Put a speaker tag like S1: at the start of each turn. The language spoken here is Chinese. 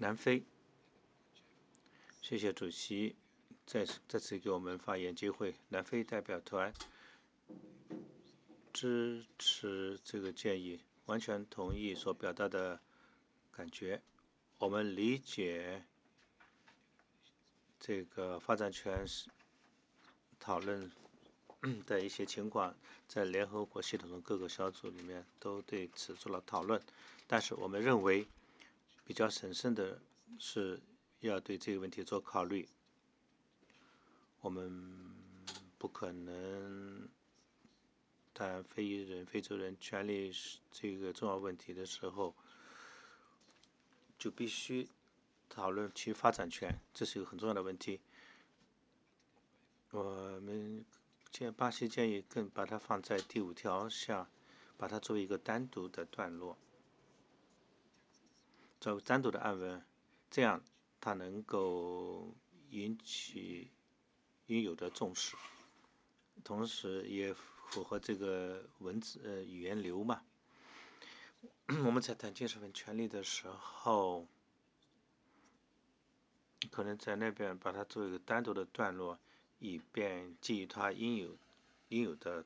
S1: 南非，谢谢主席再次给我们发言机会。南非代表团支持这个建议，完全同意所表达的感觉。我们理解这个发展权讨论的一些情况，在联合国系统的各个小组里面都对此做了讨论，但是我们认为比较审慎的是要对这个问题做考虑。我们不可能谈非洲人权利这个重要问题的时候，就必须讨论其发展权，这是一个很重要的问题。我们巴西建议更把它放在第5条下，把它作为一个单独的段落，作为单独的案文，这样它能够引起应有的重视，同时也符合这个语言流嘛。我们在谈精神分权利的时候，可能在那边把它作为一个单独的段落，以便给予它应有的